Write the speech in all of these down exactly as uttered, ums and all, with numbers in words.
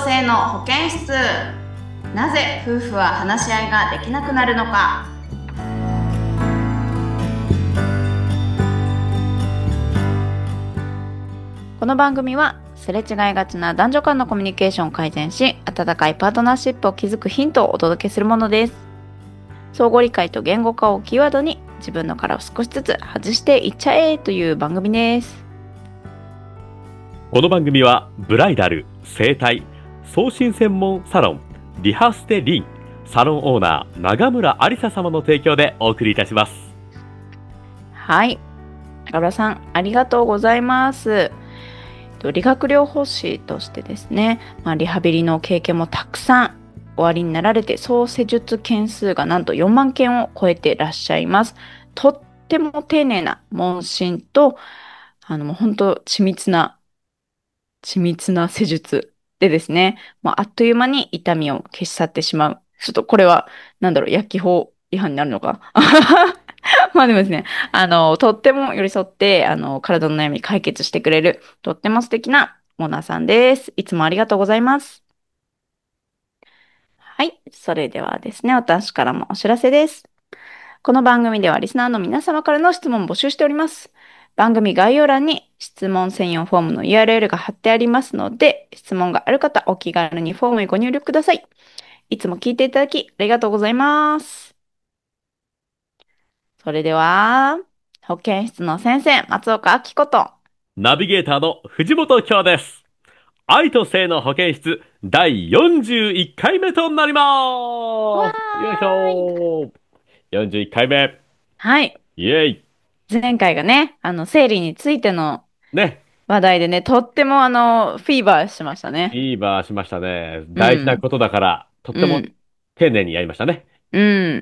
性の保健室。なぜ夫婦は話し合いができなくなるのか。この番組はすれ違いがちな男女間のコミュニケーションを改善し、温かいパートナーシップを築くヒントをお届けするものです。相互理解と言語化をキーワードに、自分の殻を少しずつ外していっちゃえという番組です。 この番組はブライダル、整体、送信専門サロンリハステリンサロンオーナー長村ありさ様の提供でお送りいたします。 はい、長村さんありがとうございます。理学療法士としてですね、まあ、リハビリの経験もたくさんおありになられて、総施術件数がなんとよんまんけんを超えていらっしゃいます。とっても丁寧な問診と、あのもう本当緻密な緻密な施術でですね、もうあっという間に痛みを消し去ってしまう。ちょっとこれはなんだろう、薬機法違反になるのかまあでもですね、あの、とっても寄り添って、あの、体の悩み解決してくれる、とっても素敵なオーナーさんです。いつもありがとうございます。はい。それではですね、私からもお知らせです。この番組ではリスナーの皆様からの質問を募集しております。番組概要欄に質問専用フォームの ユーアールエル が貼ってありますので、質問がある方、お気軽にフォームにご入力ください。いつも聞いていただきありがとうございます。それでは、保健室の先生、松岡明子と、 ナビゲーターの藤本京です。愛と性の保健室だいよんじゅういっかいめとなりわます。よいしーい。 ょ。よんじゅういっかいめ。 はい。 イエイ。 前回がね、あの、生理についてのね。 話題でね、とってもあの、フィーバーしましたね。 いいバーしましたね。 うん。 大事なことだから、とってもうん。 丁寧にやりましたね。 うん。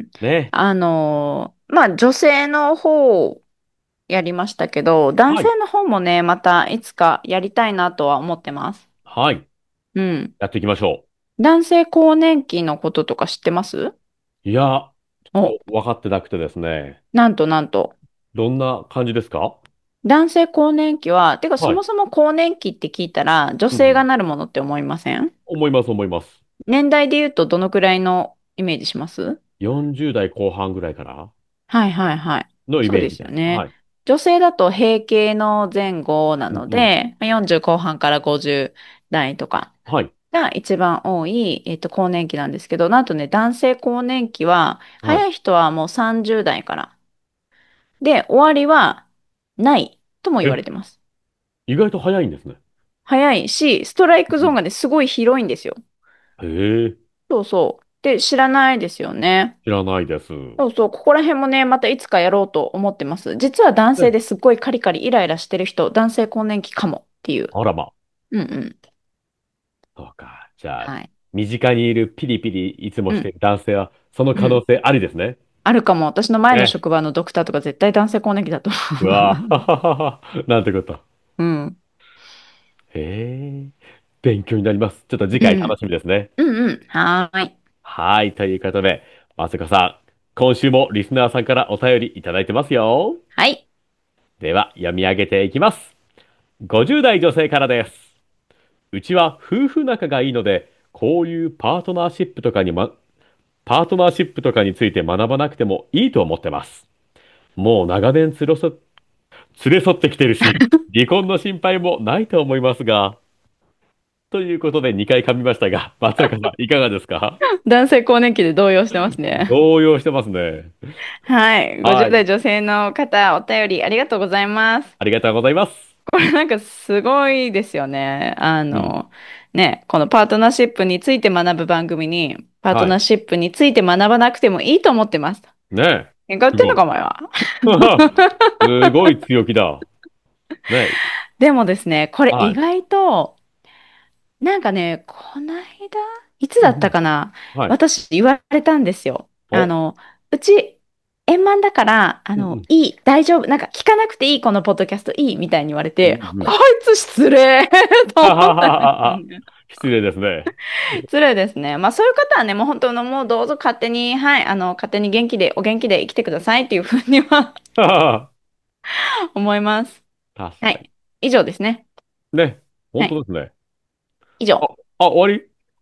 ね。 あのーまあ、女性の方やりましたけど、男はい。 性の方もね、またいつかやりたいなとは思ってます。 はい。 うん。 やっていきましょ男性更年期のこととか知ってます？ う。いや、ちょお、 っと分かってなくてですね。 なんとなんと。 どんな感じですか？ 男性更年期は、てかそはい。 もそも更年期って聞いたら、女うんうん。 性がなるものって思いません？ 思います、思います。 年代で言うとどのくらいのイメージします？ よんじゅう代後半ぐらいかなはいはいはい。 のイそうでメージです。はすよね。 い。 女性だと閉経の前後なうんうん。 ので、まあよんじゅう後半からごじゅう代とかはい。 が一番多い、えっと、更年期なんですけど、なんとね、男性更年期は、 はい。 早い人はもうさんじゅう代から。で、終わりはないとも言わえ、 れてます。 意外と早いんですね。 早いし、ストライクうん。 ゾーンがね、すごい広いんですよ。 へえ、 そうそう。で、知らないですよね。 知らないです。 そうそう。ここら辺もね、またいつかやろうと思ってます。実は男性ね。 ですっごいカリカリイライラしてる人、男性更年期かもっていう。 あらま。 うんうん。 そうか。じゃあ、 はい。 身近にいるピリピリいつもうん。 している男性は、そのうん。 可能性ありですね。 あるかも。私の前のね。 職場のドクターとか絶対男性更年期だとうわ思ぁ。なんてこと。 う。うん。 へえ。勉強になります。ちょっと次うん。 回楽しみですね。 うんうん。はーい。 はい。ということで、まさかさん、今週もリスナーさんからお便りいただいてますよ。 はい。 では、読み上げていきます。ごじゅう代女性からです。うちは夫婦仲がいいので、こういうパートナーシップとかにま、パートナーシップとかについて学ばなくてもいいと思ってます。もう長年つろそ、連れ添ってきてるし、離婚の心配もないと思いますが、ということでにかい噛みましたが、松坂さん、いかがですか？ 男性更年期で動揺してますね。 動揺してますね。 はい。50 はい。 代女性の方、お便りありがとうございます。 ありがとうございます。 これなんかすごいですよね。あうん。 の、ね、このパートナーシップについて学ぶ番組に、パートはい。 ナーシップについて学ばなくてもいいと思ってます。 ねえ。 喧嘩売ってんのすごい。 か、お前は。 すごい強気だ。ねえ。 でもですね、これはい。 意外と、なんかね、こないだ、いつだったうんうん。 かな、 はい。 私言われたんですよ。あお。 の、うち、円満だから、あの、 うんうん。 いい、大丈夫、なんか聞かなくていい、このポッドキャストいい、みたいに言われて、 うんうん。 こいつ失礼とはは思ったんですよはは。 ね。 失礼ですね。 失礼ですね。まあそういう方はね、もう本当のもうどうぞ勝手に、はい、あの、勝手に元気で、お元気で生きてくださいっていうふうにははは。 思います。 確かに。 はい。以上ですね。 ね。 はい。 本当ですね。あ、 以上。 あ、終わり？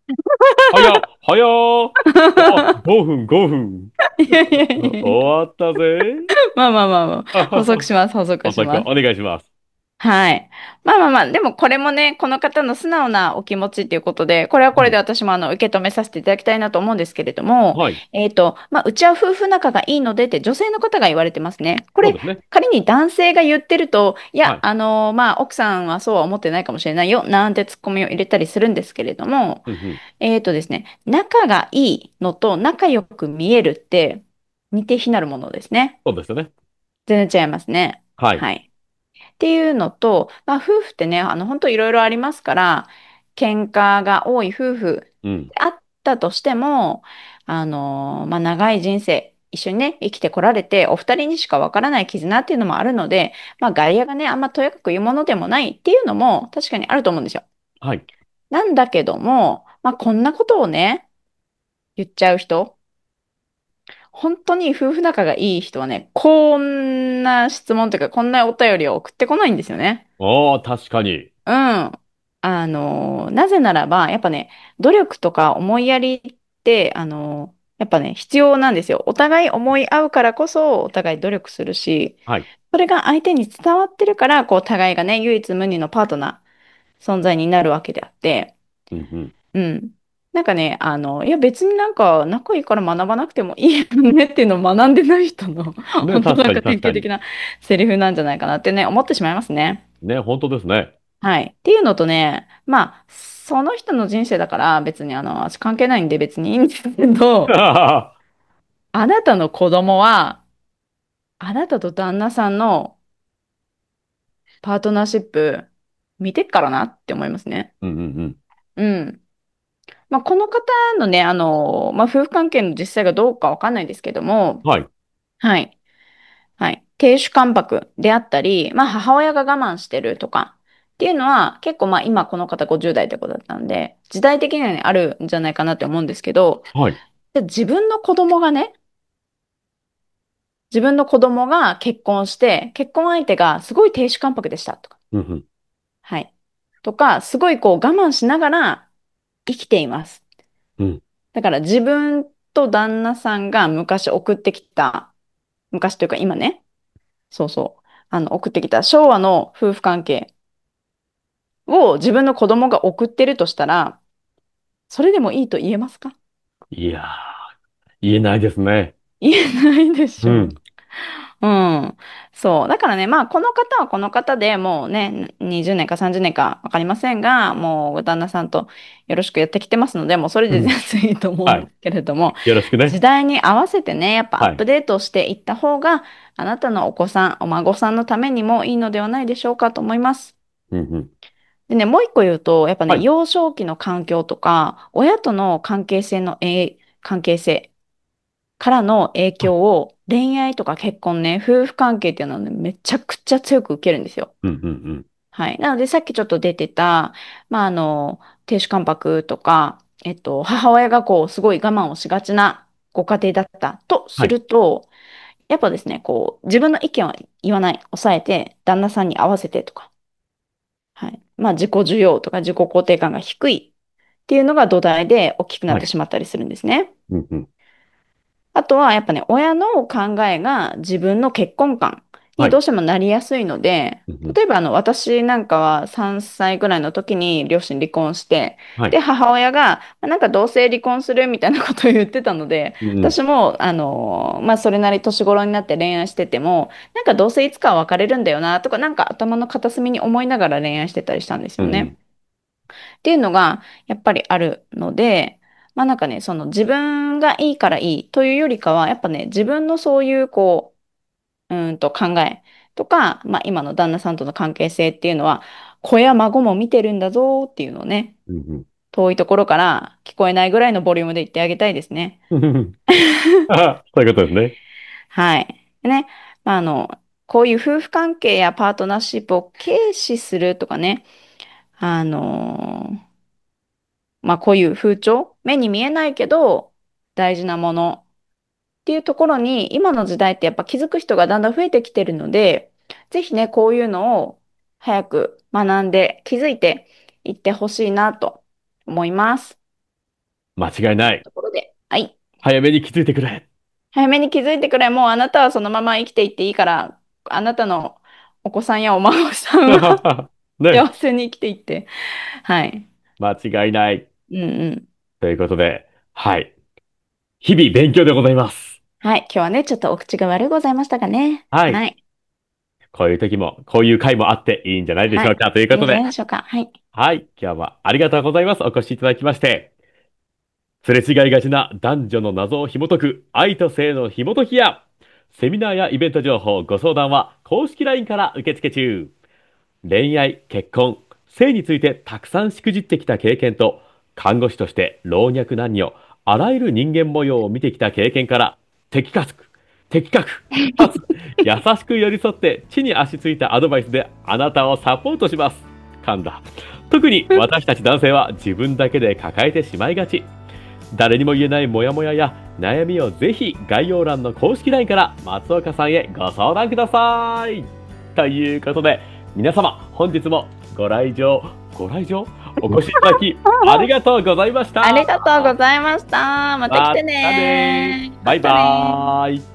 早っ、早っ。あ、ごふん、ごふん。 いやいやいやいや。 終わったぜ。 まあまあまあまあ。補足します、補足おさく、 します。 お願いします。 はい。まあまあまあ、でもこれもね、この方の素直なお気持ちっていうことで、これはこれではい。 私もあの受け止めさせていただきたいなと思うんですけれども、 はい。 えっと、まあ、うちは夫婦仲がいいのでって女性の方が言われてますね。これ、 そうですね。 仮に男性が言ってると、いや、 はい。 あのまあ、奥さんはそうは思ってないかもしれないよ、なんてツッコミを入れたりするんですけれども、 うんうん。 えっとですね、仲がいいのと仲良く見えるって似て非なるものですね。 そうですね。 全然違いますね。 はい。 はい。っていうのと、まあ、夫婦ってね、あの、本当いろいろありますから、喧嘩が多い夫婦うん。 であったとしても、あの、まあ、長い人生、一緒にね、生きてこられて、お二人にしかわからない絆っていうのもあるので、まあ、外野がね、あんまとやかく言うものでもないっていうのも確かにあると思うんですよ。 はい。 なんだけども、まあ、こんなことをね、言っちゃう人、本当に夫婦仲がいい人はね、こんな質問というか、こんなお便りを送ってこないんですよね。 ああ、確かに。 うん。あの、なぜならば、やっぱね、努力とか思いやりって、あの、やっぱね、必要なんですよ。お互い思い合うからこそ、お互い努力するし、 はい。 それが相手に伝わってるから、こう、互いがね、唯一無二のパートナー、存在になるわけであって、 うんうん。 うん。なんかね、あの、いや別になんか仲いいから学ばなくてもいいよねっていうのを学んでない人の、 ね、確かに、 本当なんか典確かに。 型的なセリフなんじゃないかなってね、思ってしまいますね。 ね、本当ですね。 はい。っていうのとね、まあ、その人の人生だから別にあの、私関係ないんで別にいいんですけど、 はあなたの子供は、あなたと旦那さんのパートナーシップ見てっからなって思いますね。 うんうんうん。 うん。まあ、この方のね、あの、まあ、夫婦関係の実際がどうかわかんないですけども、 はい。 はい。はい。亭主関白であったり、まあ、母親が我慢してるとかっていうのは結構まあ今この方ごじゅう代ってことだったんで、時代的にはね、あるんじゃないかなって思うんですけど、 はい。 で自分の子供がね、自分の子供が結婚して、結婚相手がすごい亭主関白でしたとか、 うんうん。 はい。とか、すごいこう我慢しながら生きています。 うん。 だから自分と旦那さんが昔送ってきた、昔というか今ね、そうそう、あの送ってきた昭和の夫婦関係を自分の子供が送ってるとしたら、それでもいいと言えますか？ いやー、言えないですね。 言えないでしょう。 うん。 うん。そう。だからね、まあ、この方はこの方でもうね、にじゅうねんかさんじゅうねんかわかりませんが、もう旦那さんとよろしくやってきてますので、もうそれで全うん。 然いいと思うんはい。 ですけれども、 よろしくね。 時代に合わせてね、やっぱアップはい。 デートしていった方が、あなたのお子さん、お孫さんのためにもいいのではないでしょうかと思います。 うんうん。 でね、もう一個言うと、やっぱね、 はい。 幼少期の環境とか、親との関係性の、えー関係性からの影はい。 響を恋愛とか結婚ね、夫婦関係っていうのはね、めちゃくちゃ強く受けるんですよ。 うんうんうん。 はい。なので、さっきちょっと出てた、まあ、あの、亭主関白とか、えっと、母親がこう、すごい我慢をしがちなご家庭だったとすはい。 ると、やっぱですね、こう、自分の意見は言わない、抑えて、旦那さんに合わせてとか、はい。まあ、自己需要とか自己肯定感が低いっていうのが土台で大きくなっはい。 てしまったりするんですね。 うんうん。 あとはやっぱね、親の考えが自分の結婚観はい。 にどうしてもなりやすいので、 うんうん。 例えばあの私なんかはさんさいぐらいの時に両親離婚して、 はい。 で、母親が、まあなんか同性離婚するみたいなことを言ってたので、 うんうん。 私も、あの、まあそれなり年頃になって恋愛してても、なんかどうせいつかは別れるんだよなとか、なんか頭の片隅に思いながら恋愛してたりしたんですよね。 うんうん。 っていうのがやっぱりあるので、まあなんかね、その自分がいいからいいというよりかは、やっぱね、自分のそういうこう、うーんと考えとか、まあ今の旦那さんとの関係性っていうのは、子や孫も見てるんだぞっていうのをね、 うんうん。 遠いところから聞こえないぐらいのボリュームで言ってあげたいですね。 うんうん。あ、そういうことですね。 はい。でね、まああの、こういう夫婦関係やパートナーシップを軽視するとかね、あのまあこういう風潮、目に見えないけど大事なものっていうところに今の時代ってやっぱ気づく人がだんだん増えてきてるので、ぜひね、こういうのを早く学んで気づいていってほしいなと思います。 間違いない。 ところで、はい。 早めに気づいてくれ。 早めに気づいてくれ。もうあなたはそのまま生きていっていいから、あなたのお子さんやお孫さんはね。 幸せに生きていって。はい。 間違いない。 うんうん。 ということで、はい。日々勉強でございます。 はい。今日はね、ちょっとお口が悪いございましたがね。 はい。 はい。 こういう時も、こういう回もあっていいんじゃないでしはい。 ょうか。といういいんじゃなことで、 いでしょうか。はい。 はい。今日はありがとうございます。お越しいただきまして。すれ違いがちな男女の謎を紐解く愛と性の紐解きや、セミナーやイベント情報、ご相談は公式 ライン から受付中。恋愛、結婚、性についてたくさんしくじってきた経験と、看護師として老若男女、あらゆる人間模様を見てきた経験から、的確、的確、かつ優しく寄り添って地に足ついたアドバイスであなたをサポートします。噛んだ。特に私たち男性は自分だけで抱えてしまいがち。誰にも言えないモヤモヤや悩みをぜひ概要欄の公式 ライン から松岡さんへご相談ください。ということで、皆様本日もご来場、ご来場お越しいただきありがとうございました。 ありがとうございました。また来てまたねね。 バイまたねバーイ。